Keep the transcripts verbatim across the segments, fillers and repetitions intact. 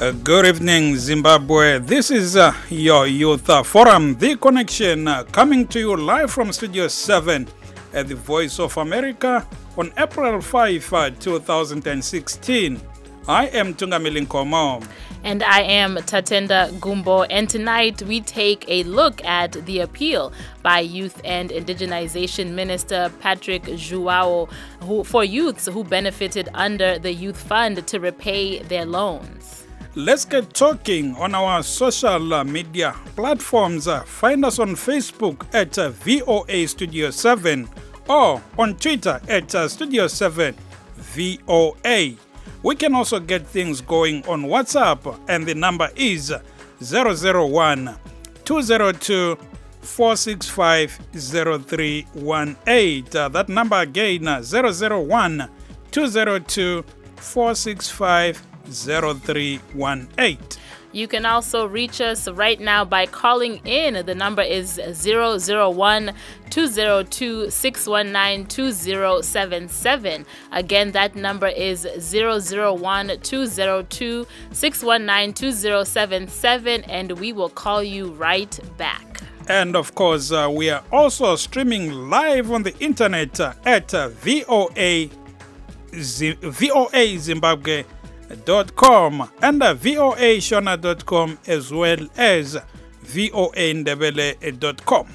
Uh, good evening, Zimbabwe. This is uh, your Youth uh, Forum, The Connection, uh, coming to you live from Studio seven at the Voice of America on April fifth, uh, two thousand sixteen. I am Tungamili Nkomo. And I am Tatenda Gumbo. And tonight we take a look at the appeal by Youth and Indigenization Minister Patrick João who, for youths who benefited under the Youth Fund to repay their loans. Let's get talking on our social uh, media platforms. Uh, find us on Facebook at uh, V O A Studio seven or on Twitter at uh, Studio seven V O A. We can also get things going on WhatsApp, and the number is zero zero one, two zero two, four six five, zero three one eight. Uh, that number again, uh, zero zero one, two zero two, four six five, zero three one eight. You can also reach us right now by calling in. The number is zero zero one, two zero two, six one nine, two zero seven seven. Again, that number is zero zero one, two zero two, six one nine, two zero seven seven, and we will call you right back. And of course, uh, we are also streaming live on the internet uh, at uh, V O A Z- V O A Zimbabwe dot com and uh, V O A Shona dot com as well as V O A Ndebele dot com.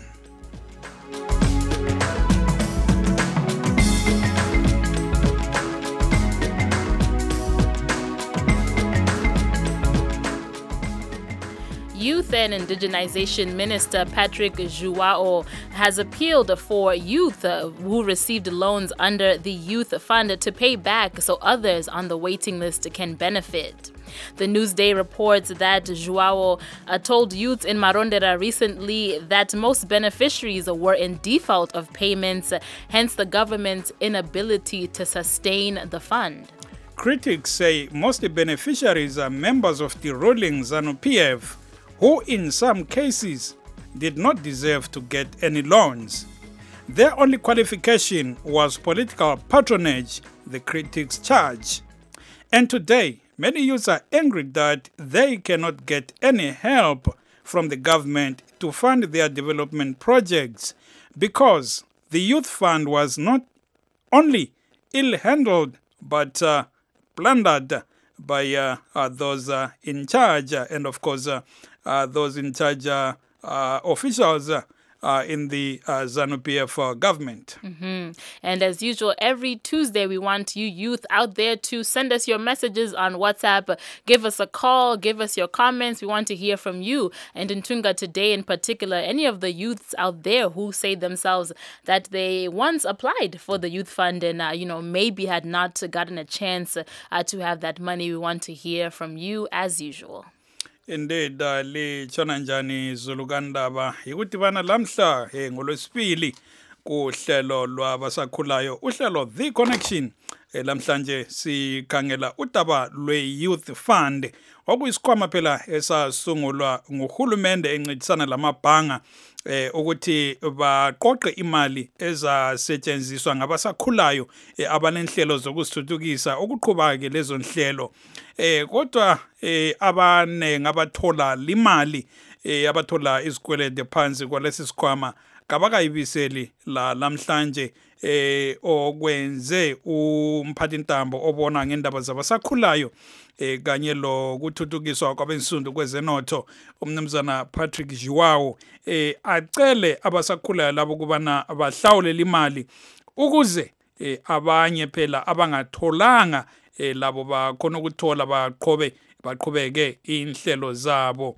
Youth and Indigenization Minister Patrick João has appealed for youth uh, who received loans under the Youth Fund to pay back so others on the waiting list can benefit. The Newsday reports that João uh, told youths in Marondera recently that most beneficiaries were in default of payments, uh, hence the government's inability to sustain the fund. Critics say most beneficiaries are members of the ruling ZANU-P F, who in some cases did not deserve to get any loans. Their only qualification was political patronage, the critics charge. And today, many youths are angry that they cannot get any help from the government to fund their development projects because the Youth Fund was not only ill-handled but uh, plundered by uh, uh, those uh, in charge uh, and of course uh, uh, those in charge uh, uh, officials uh, uh, in the uh, ZANU-P F uh, government. Mm-hmm. And as usual, every Tuesday we want you youth out there to send us your messages on WhatsApp. Give us a call, give us your comments. We want to hear from you. And in Tunga today in particular, any of the youths out there who say themselves that they once applied for the Youth Fund and, uh, you know, maybe had not gotten a chance uh, to have that money. We want to hear from you as usual. Indeed, uh, li chonanjani Zulugandaba ikuti bana lamhla eh, ngolwesibili kuhlelo lwabasakhulayo uhlelo The Connection eh, lamhlanje sikhangela udaba lwe-Youth Fund okuyisikhwama phela esasungulwa nguhulumende encedisana lamabhanga eh ukuthi baqoqe imali ezasetshenziswa ngabasakhulayo eh, abanenhlelo zokusithuthukisa okuqhubaka ke lezo nhlelo eh kodwa eh abane ngabathola limali eh abathola izikwelede phansi kwalesi sikhwama kabakayibiseli la lamhlanje eh okwenze umphathintambo obona ngendaba zabasakhulayo eh kanye lo kuthuthukiswa kwabensundu kwezenotho umnumzana Patrick João eh acele abasakhulayo labo kubana bahlawule imali ukuze eh, abanye phela abangatholanga eh, labo bakhona ukuthola baqhobe baqhubeke inhlelo zabo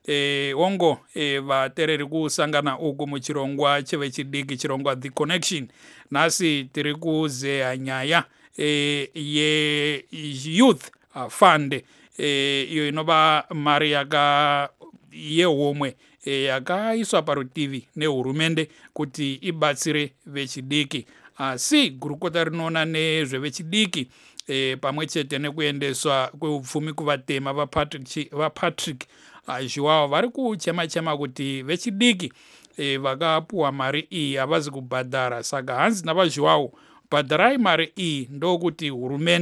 eh wongo eh batereri kusangana uku mu chirongwa cheve chidiki chirongwa The Connection nasi tiri kuze anyaya eh ye Youth Fund eh iyo inoba Maria ka ye homwe eh yakaiswa parutivi nehurumende kuti ibatsire vechidiki asi gurukota rinona nezvevechidiki eh pamwe chete nekuendeswa kweupfumi kuvatema va Patrick va Patrick João vari kuchema chema kuti vechidiki eh vakapuwa mari iyi avazi kubhadhara saka hanzi nava João bhadharai mari iyi ndokuti hurumende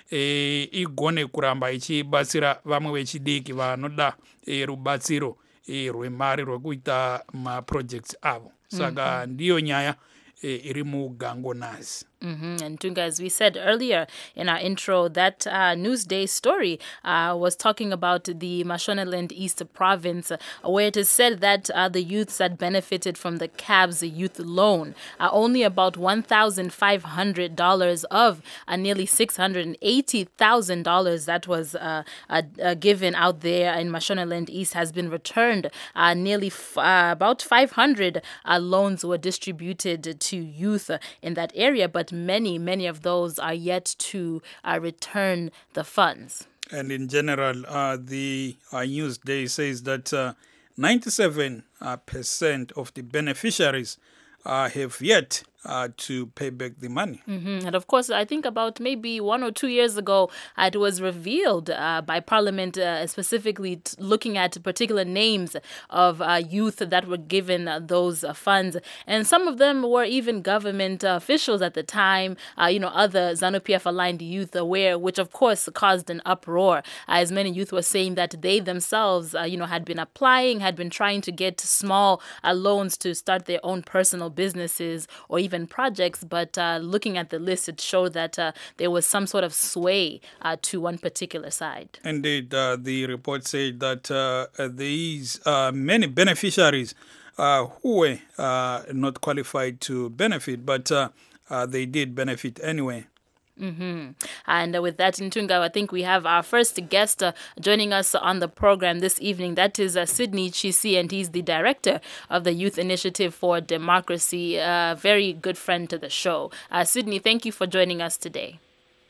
e, igone kuramba ichibatsira vamwe vechidiki vanoda e, rubatsiro e, rwemari rwekuita maprojects avo saka mm-hmm. ndiyo nyaya e, iri mugango nhasi. Mm-hmm. And Tunga, as we said earlier in our intro, that uh, Newsday story uh, was talking about the Mashonaland East province, uh, where it is said that uh, the youths that benefited from the C A B S youth loan, uh, only about one thousand five hundred dollars of uh, nearly six hundred eighty thousand dollars that was uh, uh, uh, given out there in Mashonaland East has been returned. Uh, nearly f- uh, about five hundred uh, loans were distributed to youth uh, in that area, but many, many of those are yet to uh, return the funds. And in general, uh, the uh, Newsday says that uh, ninety-seven percent uh, of the beneficiaries uh, have yet uh, to pay back the money. Mm-hmm. And of course, I think about maybe one or two years ago, it was revealed uh, by Parliament, uh, specifically t- looking at particular names of uh, youth that were given uh, those uh, funds. And some of them were even government uh, officials at the time, uh, you know, other ZANU-P F-aligned youth aware, which of course caused an uproar, uh, as many youth were saying that they themselves, uh, you know, had been applying, had been trying to get small uh, loans to start their own personal businesses or even even projects, but uh, looking at the list, it showed that uh, there was some sort of sway uh, to one particular side. Indeed, uh, the report said that uh, these uh, many beneficiaries uh, who were uh, not qualified to benefit, but uh, uh, they did benefit anyway. Mm-hmm. And uh, with that, Ntunga, I think we have our first guest uh, joining us on the program this evening. That is uh, Sydney Chisi, and he's the director of the Youth Initiative for Democracy, a uh, very good friend to the show. Uh, Sydney, thank you for joining us today.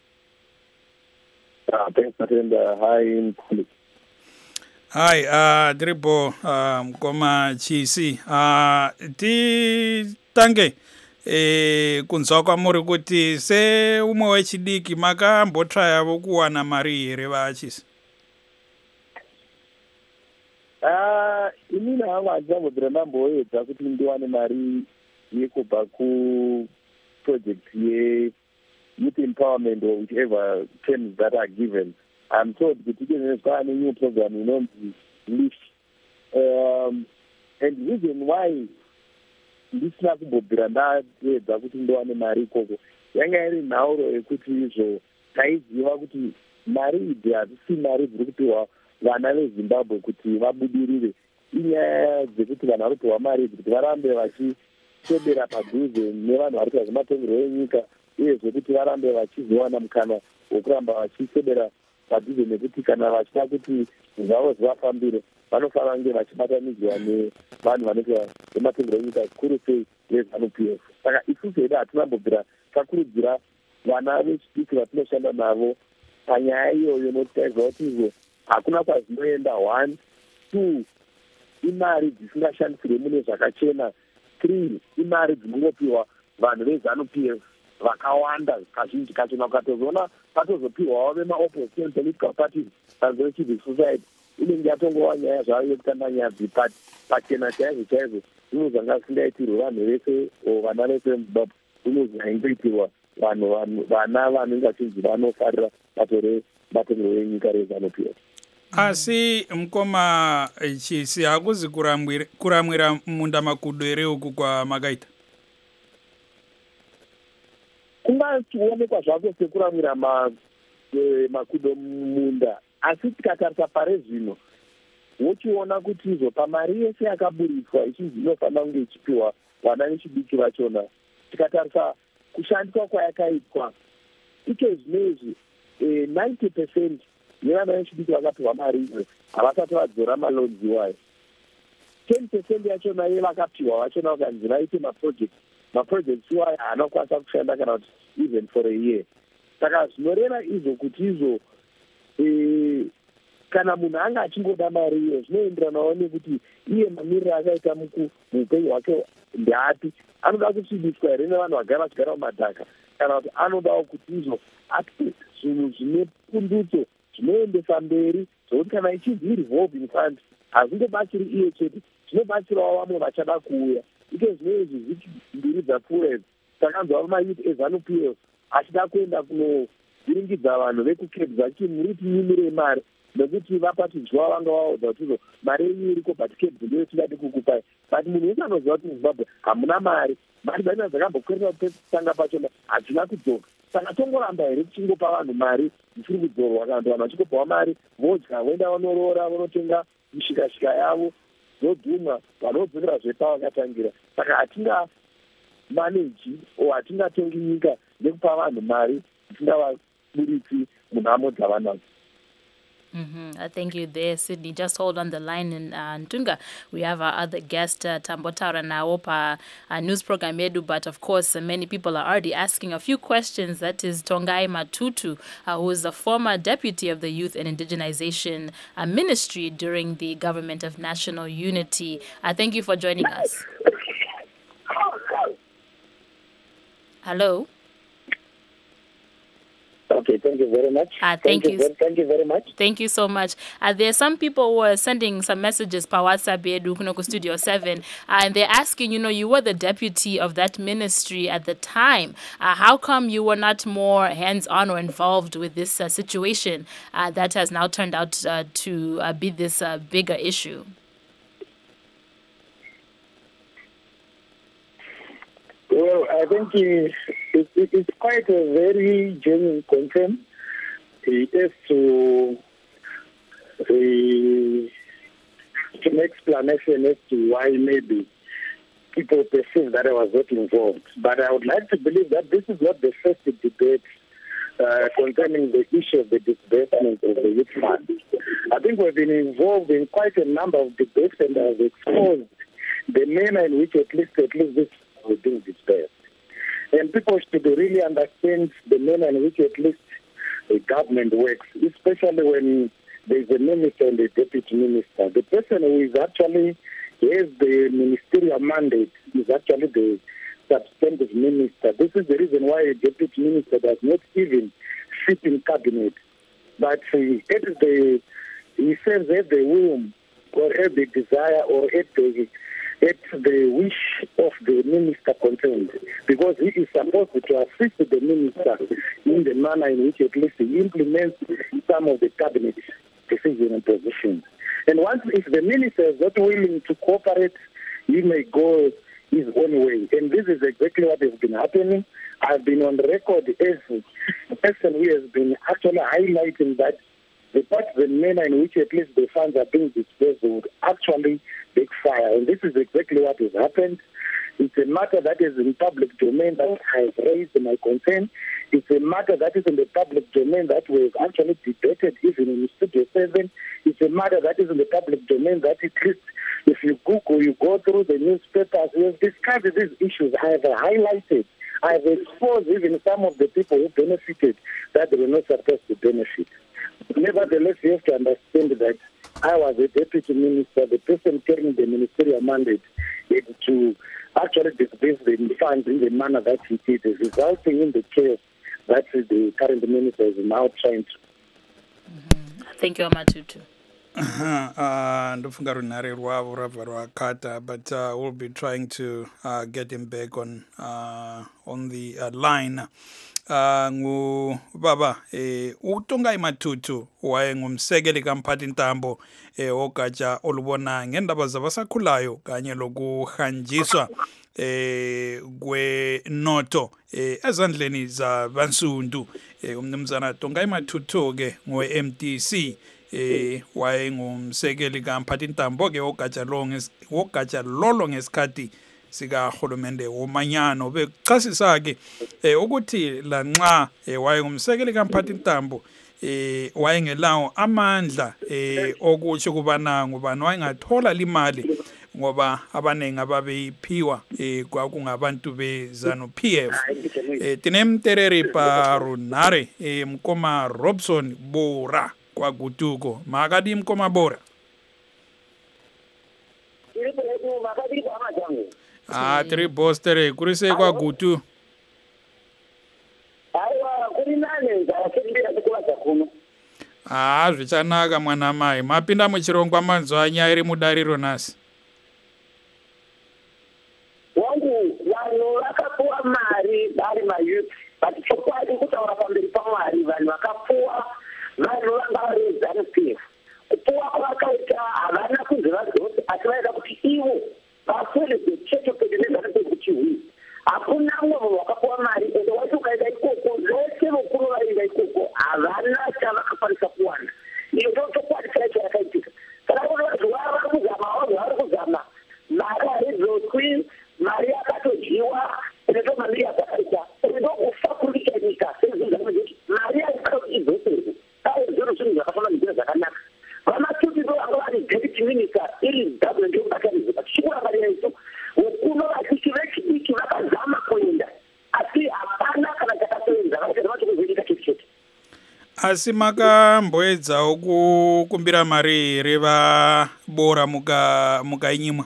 Uh, thanks, Matinda. Hi. Hi, uh, Dribo, um, Koma Chisi. Uh, ti tange. E kunzwa kwamuri kuti se umwe wechidiki makambotrayavo kuwana mari here vachisi? Ah, inini hangu handizambobvira ndamboedza kuti ndiwane mari yekubva kuproject ye-youth empowerment or whichever terms that are given. I'm told kuti ikezvezva ane new program inonzi LIFT. Um, and the reason why ndisina kumbobvira ndaedza kuti ndiwane mari ikoko yanga iri nhauro yekuti izvo taiziva kuti mari idzi hadzisi mari dziri kupiwa vana vezimbabwe kuti vabudirire. Inyaya dzekuti vanhu vari kupiwa mari idzi kuti varambe vachiswedera padhuze nevanhu vari kuita zvematongerwo enyika, uyezve kuti varambe vachizowana mukana wokuramba vachiswedera padhuze, nekuti kana vachida kuti zvavo zvivafambire vanofanira kunge vachibatanidzwa nevanhu vanoita vematongerwo enyika, zvikuru sei vezANU-P F. Saka isusu hedu hatinambobvira takurudzira vana vechidiki vatinoshanda navo panyaya iyoyo, notaridza kuti izvo hakuna kwazvinoenda. One, two, imari dzisingashandisirwe mune zvakachena. Three, imari dzinongopiwa vanhu vezANU-P F vakawanda kazhinji kachona. Ukatozoona patozopiwawo vemaopposition political parties vanhu vecivil society, inenge yatongova nyaya zvayo yekutamba nyadzi pachena chaizvo chaizvo. Zvinhu zvanga zvisingaitirwe vanhu vese o vana vese vemuzimbabwe, zvinhu zvaingoitirwa vanhu vana vanenge vachinzi vanofarira bato rematongero enyika rezANU-P F. Asi mukoma Chisi, hakuzi kuramwira munda makudo here uku kwamakaita? Kungaonekwa zvako sekuramwira makudo munda, asi tikatarisa pare zvino wochiona kuti izvo pamari yese yakaburiswa ichinzi inofanira kunge ichipiwa vana vechidiki vachona, tikatarisa kushandiswa kwayakaitwa ike zvinezvi ninety percent yevana vechidiki vakapiwa mari izvo havasati vadzora malonzi iwayo. ten percent yachona yevakapiwa vachona vakanzi vaite maproject maprojects iwayo haanokwanisa kushanda kana kuti even for a year. Saka zvinoreva izvo kuti izvo kana munhu anga achingoda mari iyo zvinoenderanawo nekuti iye mamiriro akaita muupenyu hwake ndeapi. Anoda kusvibiswa here nevanhu vagara vachigara mumadhaka, kana kuti anodawo kuti izvo ati zvinhu zvine pundutso zvinoendesa mberi, zvokuti kana ichinzi revolving fund hazvingobatsiri iye chete, zvinobatsirawo vamwe vachada kuuya. Ike zvino izvi mbiri dzapfuura idzi takanzwa mayouth eZANU-P F achida kuenda viringidza vanhu vekukebs vachiti muri tinyimire mari nekuti vapatidzwa vanga vaudza kuti mari yenyu iriko but kebs ndiyo tingade kukupai but munhu wese anoziva kuti muzimbabwe hamuna mari mari dzana dzakambokwerera kutanga pachona hadzina kudzoka saka tongoramba here tichingopa vanhu mari dzisiri kudzorwa kana kuti vanhu vachingopawo mari vodya voenda vanoroora vonotenga mishikashika yavo zodhumwa vanodzokera zvepavakatangira saka hatingamaneji o hatingatongi nyika nekupa vanhu mari tisingavaburitsi munhamo dzavanadzo. Mm-hmm. Uh, thank you there, Sydney. Just hold on the line in uh, Ntunga. We have our other guest, uh, Tambotaura Naopa, uh, news program Edu, but of course, uh, many people are already asking a few questions. That is Tongai Matutu, uh, who is the former deputy of the Youth and Indigenization uh, Ministry during the Government of National Unity. Uh, thank you for joining us. Hello. Okay, thank you very much. Uh, thank, thank you. you. Very, thank you very much. Thank you so much. Uh, there are some people who are sending some messages per WhatsApp Edu Kunoko Studio seven, uh, and they're asking, you know, you were the deputy of that ministry at the time. Uh, how come you were not more hands-on or involved with this uh, situation uh, that has now turned out uh, to uh, be this uh, bigger issue? Well, I think uh, it, it, it's quite a very genuine concern. It has to uh, an explanation as to why maybe people perceive that I was not involved. But I would like to believe that this is not the first debate uh, concerning the issue of the disbursement of the youth fund. I think we've been involved in quite a number of debates and have exposed the manner in which at least at least this was being dispersed. And people should really understand the manner in which at least the government works, especially when there is a minister and a deputy minister. The person who is actually has the ministerial mandate is actually the substantive minister. This is the reason why a deputy minister does not even sit in cabinet, but he, at the, he serves at the whim or at the desire or at the at the wish of the minister concerned, because he is supposed to assist the minister in the manner in which at least he implements some of the cabinet decisions and positions. And once, if the minister is not willing to cooperate, he may go his own way. And this is exactly what has been happening. I've been on record as a person who has been actually highlighting that the part, the manner in which at least the funds are being dispersed would actually backfire. And this is exactly what has happened. It's a matter that is in public domain that I have raised my concern. It's a matter that is in the public domain that we've actually debated even in Studio seven. It's a matter that is in the public domain that at least if you Google, you go through the newspapers, we have discussed these issues. I have highlighted, I have exposed even some of the people who benefited that they were not supposed to benefit. Nevertheless, you have to understand that I was a deputy minister, the person carrying the ministerial mandate to actually disburse the funds in the manner that he did, resulting in the chaos that the current minister is now trying to. Mm-hmm. Thank you, Matutu. Ndofunga runare rwavo rabva rwakata, but uh, we'll be trying to uh, get him back on uh, on the uh, line. Uh, ngu baba eh uTongai Matutu waye ngumsekeli kaMphathi Ntambo eh ogatsha olubona ngendaba zabasakhulayo kanye lokuhanjiswa eh kwenotho eh ezandleni zabansundu eh umnumzana Tongai Matutu ke ngo M D C eh waye ngumsekeli kaMphathi Ntambo ke ogatsha lo ogatsha lolo ngesikhathi sika hulumende womanyano bechasisa ke eh ukuthi la nxa eh wayengumsekeli kaMphathi Ntambo eh wayengelawo amandla eh okutsho kubana ngubani wayengathola imali ngoba abanengi ababeyiphiwa eh kwakungabantu bezanu P F eh tinemtereri parunare eh Mkoma Robson Bora kwa Gutuko makadi Mkoma Bora. Ah, three bostere kurise kwa Gutu. Aiwa kuri nane zakendera kukwata kuno. Ah, zvichanaka mwana mai. Mapinda muchirongwa manzo anyari mudariro nasi. Wangu vanhu vakapuwa mari vari mayouth, but chokwadi kutaura pamberi paMwari asimaka mboedza okukumbira mari reva bora muka mukainyimwa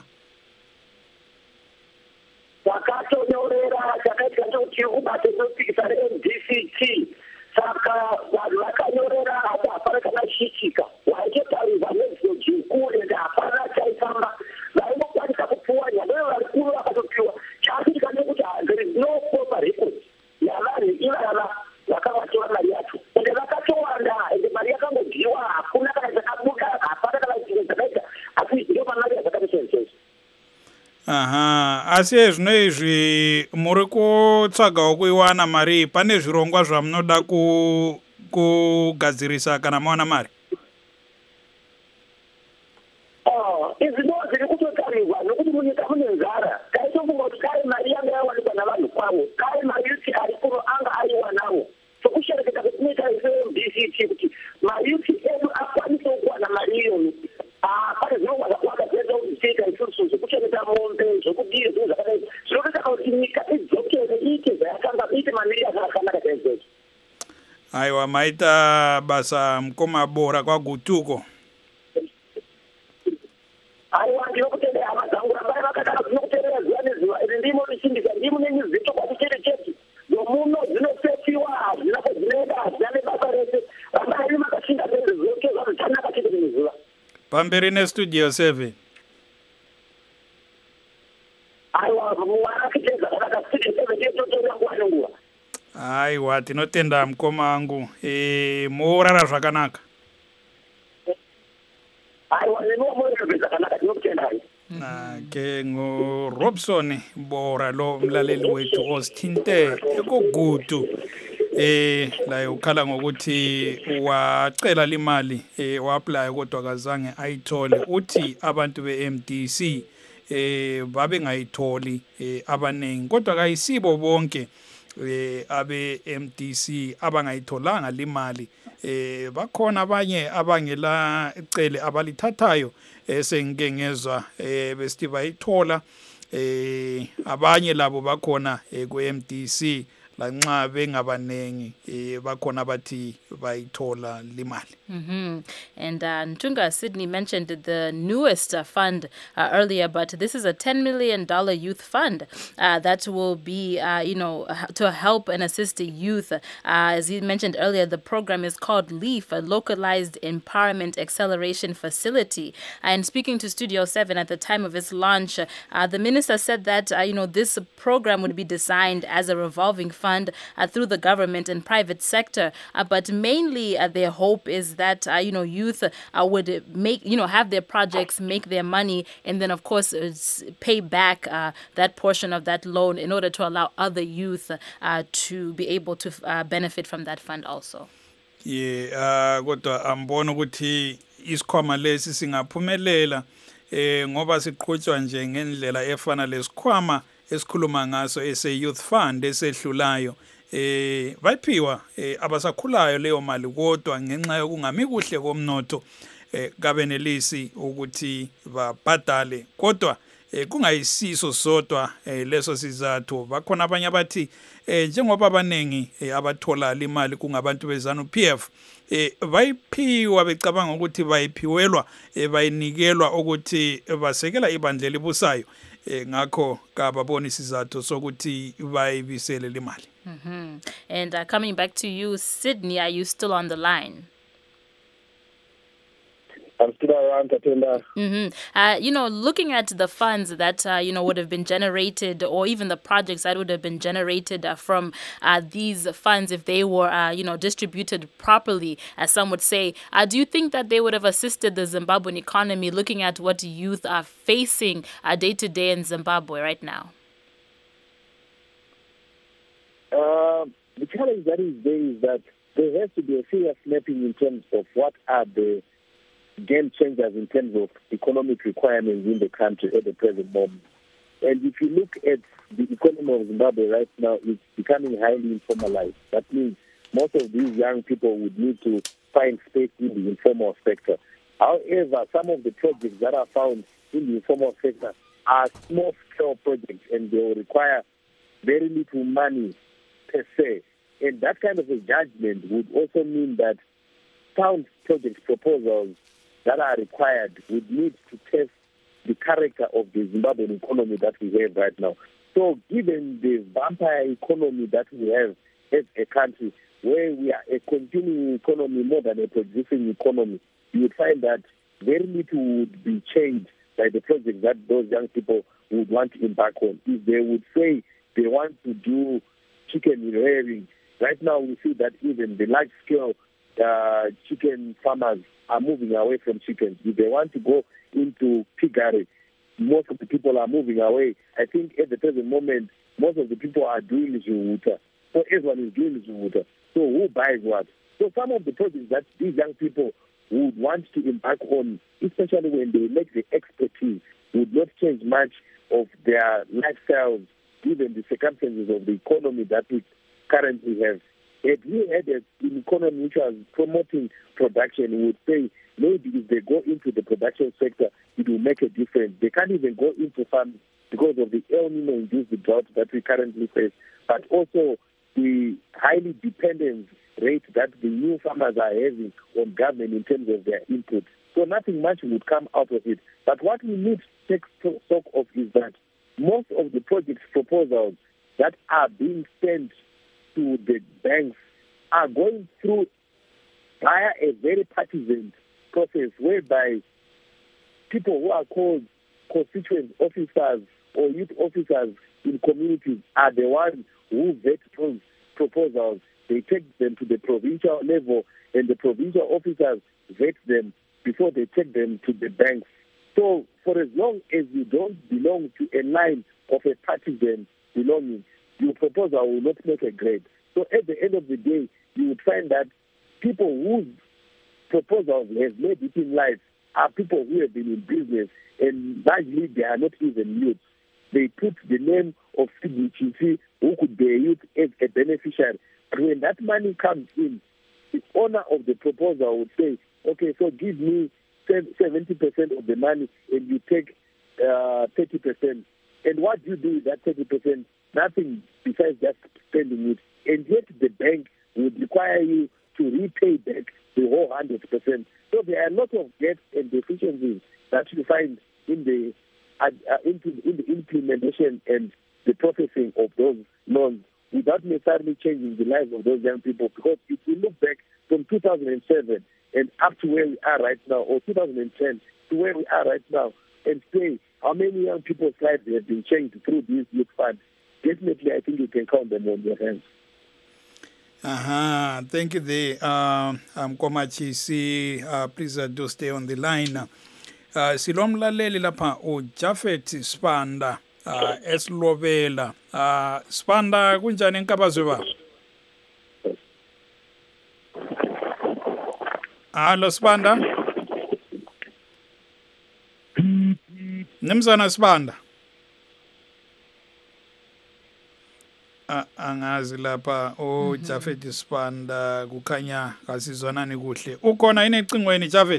takatonyorera takaita kuti ubate zopikisa re-M D C T saka vanhu vakanyorera asi hapana kana chiitika waitotarirwa nezoji nkuru ende hapana chaifamba vaingokwanisa kupuwa nyamero varikuru vakatopiwa chaitika nekuti there is no proper record yavanhu ivava vakavatora mari yacho ende vakatowanda ende mari yakangodyiwa hakuna kana chakabuda hapana kana chinhu dzakaita asi ndo pamari yazvakatosenzesa. aha asi zvino izvi muri kutsvagawo kuiwana mari pane zvirongwa zvamunoda ku kugadzirisa kana mawana mari? izvi ndo zviri kutotarirwa nokuti munyika mune nzara taitofunga kuti kare mari yanga yawanikwa navanhu kwavo kare mayuti ari kuno anga aiwanawo sokushereketa kwetinoita se-M D C T kuti mayuti edu akwanisewo kuwana mari iyoni pane zvinongwa zvakawanda zvinoita kuti tiita isusu zvekuchengeta mombe zvokudii zvinhu zvakadai zvinotoita kuti nyika idzokere iite zvayakanga iite mamiri akanaka chaizvozvo. aiwa maita basa mukoma bora kwagutuko. aiwa ndinokutendera hama dzangu rambai vakadaro dzinokuteerera zuva nezuva iri ndimo richindika ndimo nenyuzito kwati chete chete nomuno dzinofefiwa hazvina kwadzinoenda hazvina nebasa rese rambai makashinga zvezoke zvanhu zvanaka chete nezuva pamberi nestudio seven. aiwa mwana kitedza kanaka studio seven chetotoera nguva nenguva. aiwa tinotenda mukoma angu e, moorara zvakanaka. aiwa nenomorerwe zvakanaka tinokutendai. ke nguRobson Bora lo mlaleli wethu osithinte ekugutu eh la ukhala ngokuthi wacela imali eh wa-apply kodwa kazange ayithole uthi abantu be-M D C eh babe ngayitholi eh abanengi kodwa kayisibo bonke eh abe-M D C abangayitholanga limali eh bakhona abanye abangela icele abalithathayo esengike ngezwa eh besithi bayithola eh abanye labo bakhona ku-M D C lanxa bengabanengi eh bakhona bathi bayithola limali. Mm-hmm. And uh, Ntunga Sydney mentioned the newest uh, fund uh, earlier, but this is a ten million dollars youth fund uh, that will be, uh, you know, to help and assist the youth. Uh, as he mentioned earlier, the program is called LEAF, a Localized Empowerment Acceleration Facility. And speaking to Studio seven at the time of its launch, uh, the minister said that, uh, you know, this program would be designed as a revolving fund uh, through the government and private sector. Uh, but mainly uh, their hope is that, uh, you know, youth uh, would make, you know, have their projects, make their money, and then, of course, uh, pay back uh, that portion of that loan in order to allow other youth uh, to be able to uh, benefit from that fund also. Yeah, uh, kodwa ambona ukuthi isikhwama lesi singaphumelela eh ngoba siqhutshwa nje ngendlela efana lesikhwama esikhuluma ngaso ese youth fund esehlulayo eh bayiphiwa eh, abasakhulayo leyo mali kodwa ngenxa yokungami kuhle komnotho eh kabenelisi ukuthi babhadale kodwa eh kungayisiso sodwa eh, leso sizathu bakhona abanye abathi eh njengoba abanengi eh, abathola imali kungabantu bezanu P F eh bayiphiwa becabanga ukuthi bayiphiwelwa eh, bayinikelwa ukuthi basekela ibandla libusayo eh ngakho kababona isizathu sokuthi bayibisele le mali. Mm-hmm. And uh, coming back to you, Sydney, are you still on the line? I'm still around, Katenda. Mm-hmm. Uh, you know, looking at the funds that, uh, you know, would have been generated, or even the projects that would have been generated uh, from uh, these funds if they were, uh, you know, distributed properly, as some would say, uh, do you think that they would have assisted the Zimbabwean economy, looking at what youth are facing uh, day to day in Zimbabwe right now? Uh, the challenge that is there is that there has to be a serious mapping in terms of what are the game changers in terms of economic requirements in the country at the present moment. And if you look at the economy of Zimbabwe right now, it's becoming highly informalized. That means most of these young people would need to find space in the informal sector. However, some of the projects that are found in the informal sector are small-scale projects, and they will require very little money per se. and that kind of a judgment would also mean that sound project proposals that are required would need to test the character of the Zimbabwean economy that we have right now. So given the vampire economy that we have as a country, where we are a consuming economy more than a producing economy, you would find that very little would be changed by the project that those young people would want to embark on. If they would say they want to do chicken rearing, right now we see that even the large-scale uh, chicken farmers are moving away from chickens. If they want to go into piggery, most of the people are moving away. I think at the present moment, most of the people are doing Zuwuta. So everyone is doing Zuwuta. So who buys what? So some of the projects that these young people would want to embark on, especially when they make the expertise, would not change much of their lifestyles, given the circumstances of the economy that we currently have. If we had an economy which was promoting production, we would say maybe if they go into the production sector, it will make a difference. They can't even go into farming because of the El Nino-induced drought that we currently face, but also the highly dependent rate that the new farmers are having on government in terms of their input. So nothing much would come out of it. But what we need to take stock of is that most of the project proposals that are being sent to the banks are going through via a very partisan process whereby people who are called constituent officers or youth officers in communities are the ones who vet those proposals. They take them to the provincial level, and the provincial officers vet them before they take them to the banks. So for as long as you don't belong to a line of a partisan belonging, your proposal will not make a grade. So at the end of the day, you would find that people whose proposals have made it in life are people who have been in business, and largely they are not even youth. They put the name of C D T C, who could be a youth, as a beneficiary. But when that money comes in, the owner of the proposal would say, okay, so give me seventy percent of the money and you take uh, thirty percent. And what do you do with that thirty percent? Nothing besides just spending it. And yet the bank would require you to repay back the whole one hundred percent. So there are a lot of gaps and deficiencies that you find in the, uh, in, in the implementation and the processing of those loans without necessarily changing the lives of those young people. Because if you look back from two thousand seven and up to where we are right now, or two thousand ten to where we are right now, and say how many young people's lives have been changed through these youth funds, definitely I think you can count them on your hands. Uh-huh. Thank you there. Uh, I'm Komachisi. Uh, please uh, do stay on the line. Uh, silomlaleli lapha uJafet Sibanda uh, eSlovela. Uh, Sibanda kunjani enkabazwe ba? Hello Sibanda. Nimzana Sibanda. Uh, angazi lapha uJafet Sibanda kukhanya kasizwanani kuhle. Ukhona yini ecingweni Jafet?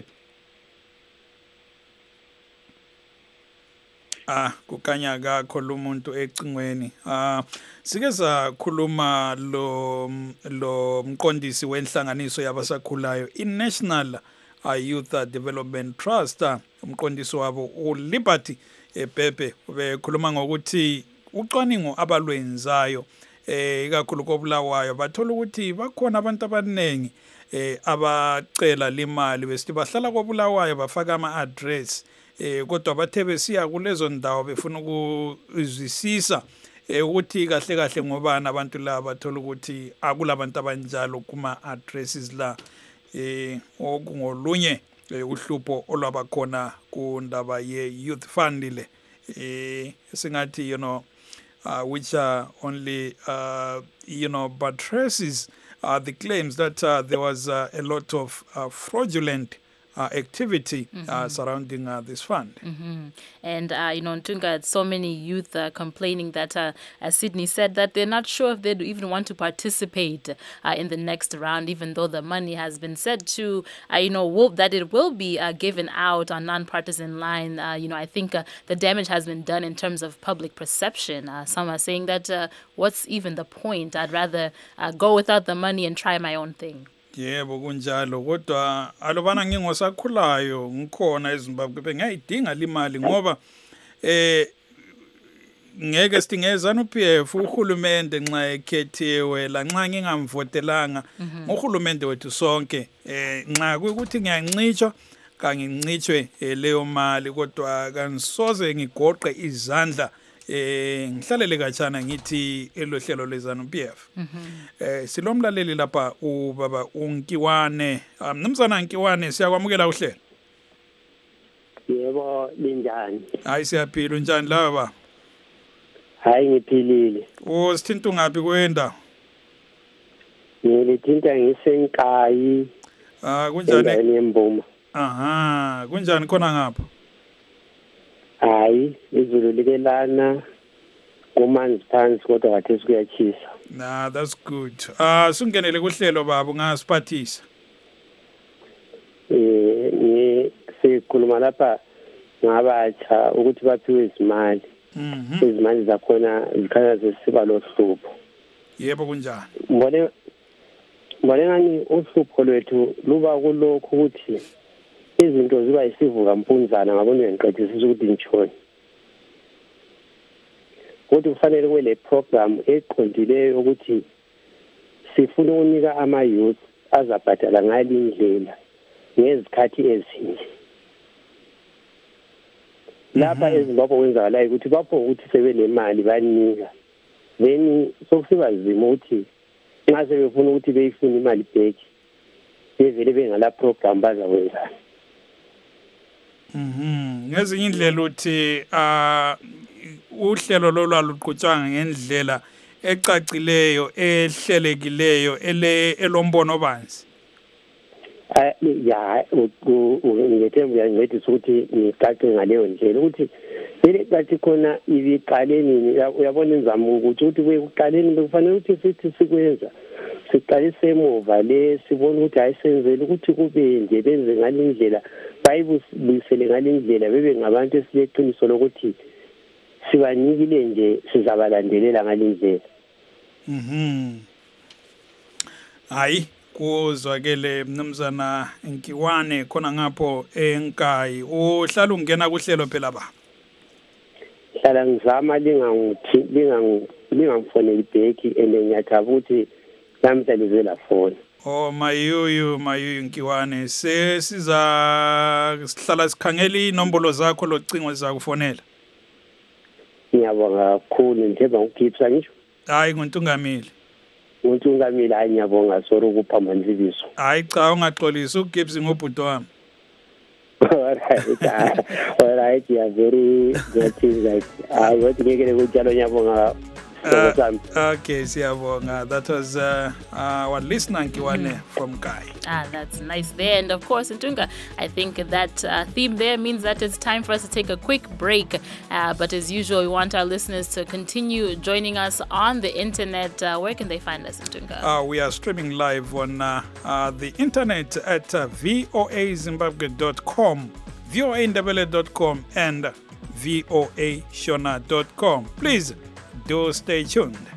Ah, kukhanya akakho lo muntu ecingweni. Ah, sike sakhuluma lo lo mqondisi wenhlanganiso yabasakhulayo iNational Youth Development Trust, umqondisi wabo uLiberty Bhebhe bekhuluma ngokuthi ucwaningo abalwenzayo eh ikakhulu koBulawayo bathola ukuthi bakhona abantu abaningi eh abacela limali besithi bahlala koBulawayo bafaka ama address eh kodwa bathe besiya kulezo ndawo befuna ukuzwisisa eh ukuthi kahle kahle ngobani abantu la bathola ukuthi akulabantu abanjalo kuma addresses la eh okungolunye uhlupho olwabakhona kundaba ye youth fund le eh singathi you know Uh, which uh, only, uh, you know, buttresses uh, the claims that uh, there was uh, a lot of uh, fraudulent uh, activity mm-hmm. uh, surrounding uh, this fund. Mm-hmm. And, uh, you know, Ntunga, so many youth uh, complaining that, uh, as Sydney said, that they're not sure if they even want to participate uh, in the next round, even though the money has been said to, uh, you know, will, that it will be uh, given out on non-partisan line. Uh, you know, I think uh, the damage has been done in terms of public perception. Uh, some are saying that uh, what's even the point? I'd rather uh, go without the money and try my own thing. Yebo kunjalo kodwa alobana ngingosakhulayo ngikhona eZimbabwe ngiyayidinga limali ngoba eh ngeke singezana uP F uhulumende nxa ekhethiwe la nxa ngingamvotelanga uhulumende wethu sonke eh nxa ukuthi ngiyancitshwa kangincitshwe leyo mali kodwa kanisoze ngigoqe izandla eh ngihlalele kachana ngithi elohlelo lezana uP F eh silomlaleli lapha ubaba uNkiwane mnumzana Nkiwane siyakwamukela uhlelo. Yebo linjani? Hayi siyaphila unjani la baba? Hayi ngiphilile. Oh sithinta ungapi kwenda? Ngilithinta ngisenkayi. Ah kunjani? Enembuma. Aha kunjani khona ngapha? Hayi izulu likelana kumanzi phansi kodwa kathi sikuyachisa. Nah that's good. Ah sungenele kuhlelo baba ungasiphathisa. Eh ni sikhuluma lapha ngabatsha ukuthi baphiwe izimali. Mhm. Izimali zakhona zikhanya zisiba lohlupho. Yebo kunjani? Ngibone ngibone ngani uhlupho lwethu luba kulokho ukuthi izinto ziba isivuka mpunzana ngabona ngiqedisisa ukuthi ngitshoni. Kodwa kufanele kube le program eqondileyo ukuthi sifuna ukunika ama youth azabhadala ngale indlela ngezikhathi ezinje. Lapha eZimbabwe kwenzakalayo ukuthi bapho ukuthi sebenemali banika. Then sokusiba nzima ukuthi nxa sebefuna ukuthi beyifuna imali back bevele bengala program bazakwenza. Mhm ngezinye indlela uthi ah uhlelo lolwaluqhutshanga ngendlela ecacileyo ehlelekileyo ele elombono obanzi. Ah ya ngethemba yangithi ukuthi ngicace ngaleyo ndlela ukuthi vele bathi khona ibiqaleni uyabona inzamo ukuthi ukuthi bekuqaleni bekufanele ukuthi sithi sikwenza siqalise emuva le sibona ukuthi ayisenzele ukuthi kube nje benze ngalindlela bayibusele ngalindlela bebe ngabantu esileqiniso lokuthi sibanikile nje sizabalandelela ngalindlela. Mhm. Hayi kuzwakele mnumzana Nkiwane khona ngapho enkayi uhlala ungena kuhlelo phela ba. Hlala ngizama lingangithi lingang lingamfoneli back ende ngiyathaba ukuthi namhlanje la phone. Oh mayuyu mayuyu Nkiwane se siza sihlala sikhangela inombolo zakho locingo zakufonela. Ngiyabonga kakhulu njeba ukipsa ngisho. Hayi nguNtungamile. uNtungamile hayi ngiyabonga sorry ukupha manzibiso. Hayi cha ungaxolisa uGibbs ngobhudo wami. Alright. Alright, you are very good like I want to get a good job ngiyabonga. Uh, okay, siyabonga. That was uh, uh, our listener Nkiwane mm. from Kai. Ah, that's nice there. And of course, Ntunga, I think that uh, theme there means that it's time for us to take a quick break. Uh, but as usual, we want our listeners to continue joining us on the internet. Uh, where can they find us, Ntunga? Uh, we are streaming live on uh, uh, the internet at uh, voa zimbabwe dot com, voa ndebele dot com, and voa shona dot com. Please do stay tuned.